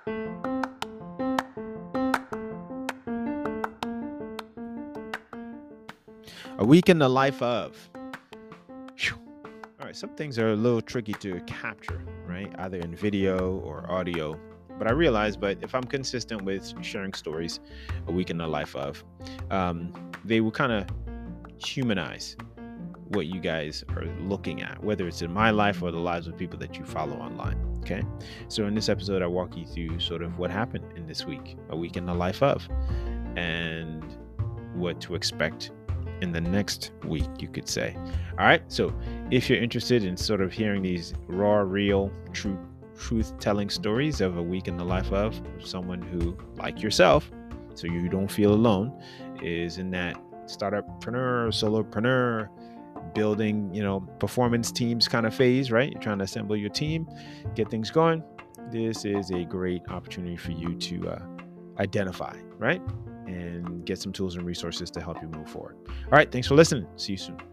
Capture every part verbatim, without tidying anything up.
A week in the life of. Phew. All right, some things are a little tricky to capture, right? Either in video or audio. But I realize, but if I'm consistent with sharing stories, a week in the life of, um, they will kind of humanize what you guys are looking at, whether it's in my life or the lives of people that you follow online. Okay. So in this episode, I walk you through sort of what happened in this week, a week in the life of, and what to expect in the next week, you could say. All right. So if you're interested in sort of hearing these raw, real, true, truth telling stories of a week in the life of someone who, like yourself, so you don't feel alone, is in that startuppreneur, solopreneur, building, you know, performance teams kind of phase, right? You're trying to assemble your team, get things going. This is a great opportunity for you to uh, identify, right? And get some tools and resources to help you move forward. All right. Thanks for listening. See you soon.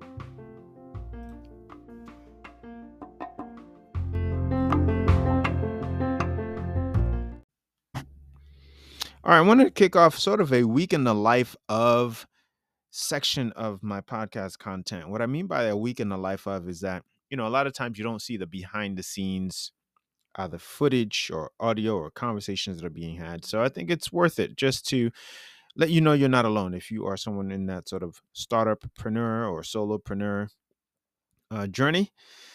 All right. I wanted to kick off sort of a week in the life of section of my podcast content. What I mean by a week in the life of is that, you know, a lot of times you don't see the behind the scenes, either footage or audio or conversations that are being had. So I think it's worth it just to let you know you're not alone. If you are someone in that sort of startuppreneur or solopreneur uh, journey.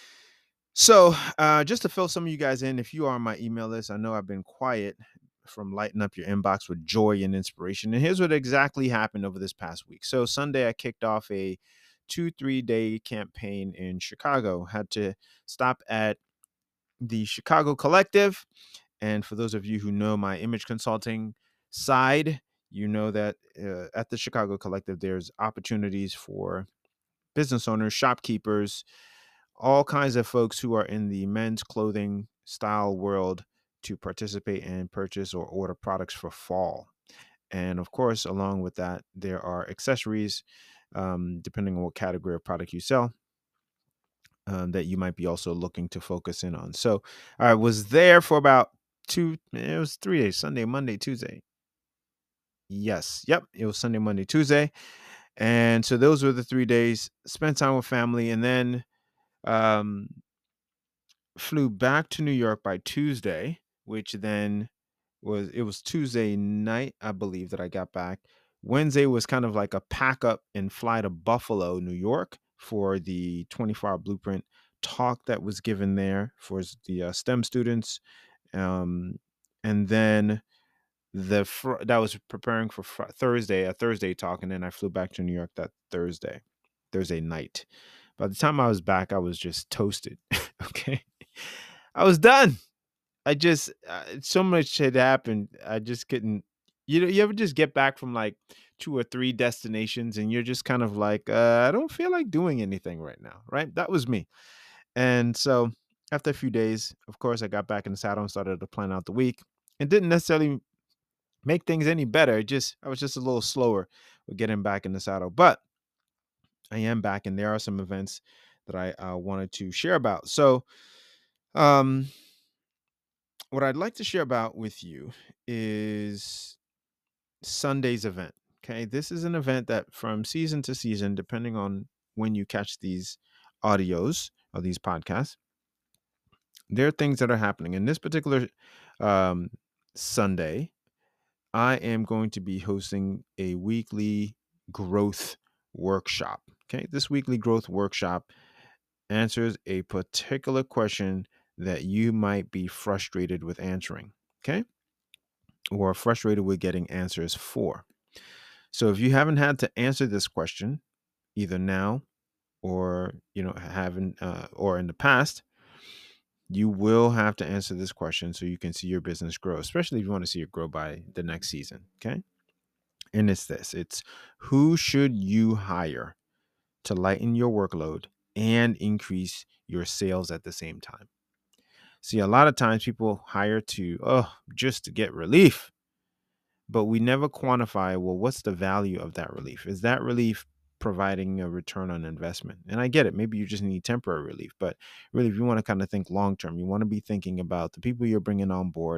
So uh, just to fill some of you guys in, if you are on my email list, I know I've been quiet from lighting up your inbox with joy and inspiration. And here's what exactly happened over this past week. So Sunday, I kicked off a two, three day campaign in Chicago. Had to stop at the Chicago Collective. And for those of you who know my image consulting side, you know that uh, at the Chicago Collective, there's opportunities for business owners, shopkeepers, all kinds of folks who are in the men's clothing style world to participate and purchase or order products for fall. And of course, along with that, there are accessories, um, depending on what category of product you sell, um, that you might be also looking to focus in on. So I was there for about two, it was three days, Sunday, Monday, Tuesday. Yes. Yep. It was Sunday, Monday, Tuesday. And so those were the three days, spent time with family, and then um, flew back to New York by Tuesday, which then was, it was Tuesday night, I believe, that I got back. Wednesday was kind of like a pack up and fly to Buffalo, New York for the twenty-four hour blueprint talk that was given there for the uh, STEM students. Um, and then the fr- that was preparing for fr- Thursday, a Thursday talk, and then I flew back to New York that Thursday, Thursday night. By the time I was back, I was just toasted. Okay, I was done. I just uh, so much had happened. I just couldn't. You know, you ever just get back from like two or three destinations, and you're just kind of like, uh, I don't feel like doing anything right now, right? That was me. And so after a few days, of course, I got back in the saddle and started to plan out the week. It didn't necessarily make things any better. It just I was just a little slower with getting back in the saddle, but I am back, and there are some events that I uh, wanted to share about. So, um, what I'd like to share about with you is Sunday's event. Okay, this is an event that from season to season, depending on when you catch these audios or these podcasts, there are things that are happening. In this particular um, Sunday, I am going to be hosting a weekly growth workshop. Okay, this weekly growth workshop answers a particular question that you might be frustrated with answering. Okay, or frustrated with getting answers for. So if you haven't had to answer this question either now or you know haven't uh, or in the past, you will have to answer this question so you can see your business grow, especially if you want to see it grow by the next season. Okay. And it's this, it's who should you hire to lighten your workload and increase your sales at the same time? See, a lot of times people hire to, oh, just to get relief, but we never quantify, well, what's the value of that relief? Is that relief providing a return on investment? And I get it. Maybe you just need temporary relief, but really, if you want to kind of think long term, you want to be thinking about the people you're bringing on board.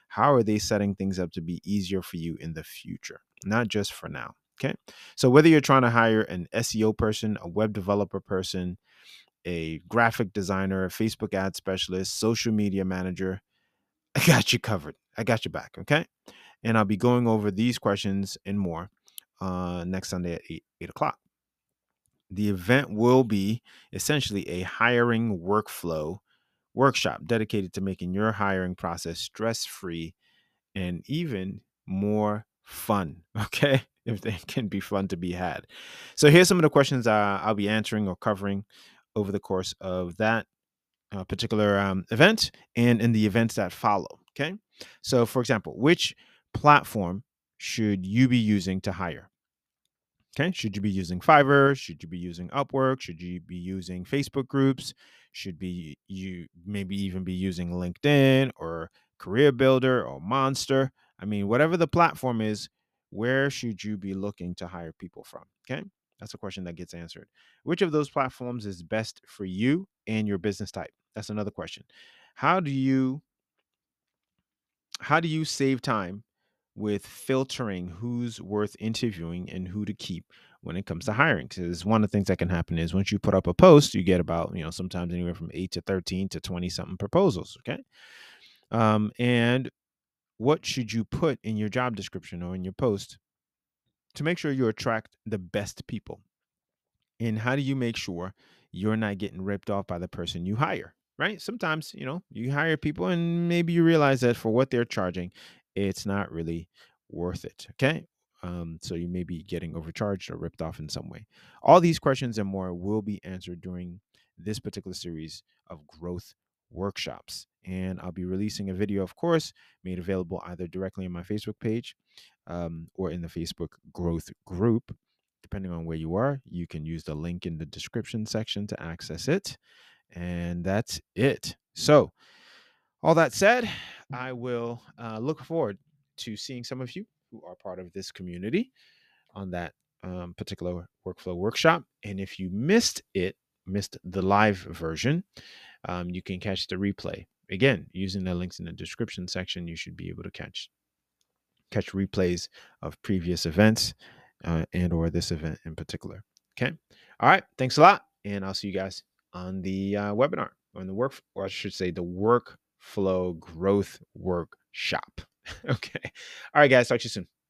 how are they setting things up to be easier for you in the future, not just for now. Okay. So whether you're trying to hire an S E O person, a web developer person, a graphic designer, a Facebook ad specialist, social media manager, I got you covered. I got your back. Okay. And I'll be going over these questions and more uh, next Sunday at eight, eight o'clock. The event will be essentially a hiring workflow workshop dedicated to making your hiring process stress-free and even more fun. Okay. If they can be fun to be had. So here's some of the questions uh, I'll be answering or covering over the course of that uh, particular um, event and in the events that follow. Okay. So, for example, which platform should you be using to hire? Okay. Should you be using Fiverr? Should you be using Upwork? Should you be using Facebook groups? Should be you maybe even be using LinkedIn or Career Builder or Monster? I mean, whatever the platform is, where should you be looking to hire people from? Okay. That's a question that gets answered. Which of those platforms is best for you and your business type? That's another question. How do you how do you save time with filtering who's worth interviewing and who to keep when it comes to hiring? Because one of the things that can happen is once you put up a post, you get about, you know, sometimes anywhere from eight to thirteen to twenty something proposals. Okay. Um, and what should you put in your job description or in your post to make sure you attract the best people? And how do you make sure you're not getting ripped off by the person you hire? Right? Sometimes, you know, you hire people and maybe you realize that for what they're charging, it's not really worth it. Okay. Um, so you may be getting overcharged or ripped off in some way. All these questions and more will be answered during this particular series of growth workshops. And I'll be releasing a video, of course, made available either directly on my Facebook page um, or in the Facebook growth group. Depending on where you are, you can use the link in the description section to access it. And that's it. So, all that said, I will uh, look forward to seeing some of you who are part of this community on that um, particular workflow workshop. And if you missed it, missed the live version, um, you can catch the replay. Again, using the links in the description section, you should be able to catch catch replays of previous events uh, and or this event in particular. Okay. All right. Thanks a lot. And I'll see you guys on the uh, webinar, on the work, or I should say the workflow growth workshop. Okay. All right, guys. Talk to you soon.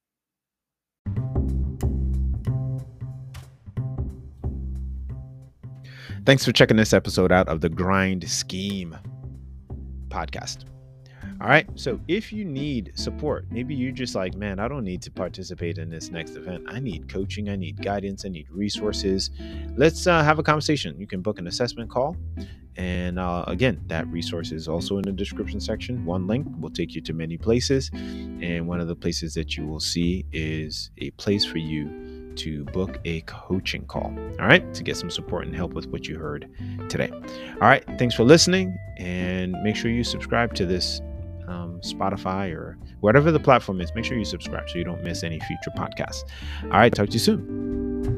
Thanks for checking this episode out of the Grind Scheme podcast. All right. So if you need support, maybe you're just like, man, I don't need to participate in this next event. I need coaching. I need guidance. I need resources. Let's uh, have a conversation. You can book an assessment call. And uh, again, that resource is also in the description section. One link will take you to many places. And one of the places that you will see is a place for you to book a coaching call. All right. To get some support and help with what you heard today. All right. Thanks for listening. And make sure you subscribe to this Um, Spotify or whatever the platform is. Make sure you subscribe so you don't miss any future podcasts. All right. Talk to you soon.